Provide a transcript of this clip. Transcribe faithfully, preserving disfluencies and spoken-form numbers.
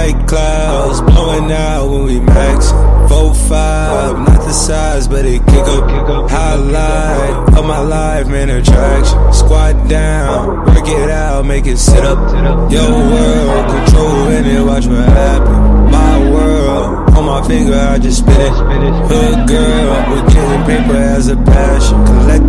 white clouds blowing out when we max. Four five, not the size, but it kick up. Highlight of my life, man, attraction. Squat down, work it out, make it sit up. Your world, control in it, watch what happen. My world, on my finger, I just spit it. Hood girl, we're getting paper as a passion. Collect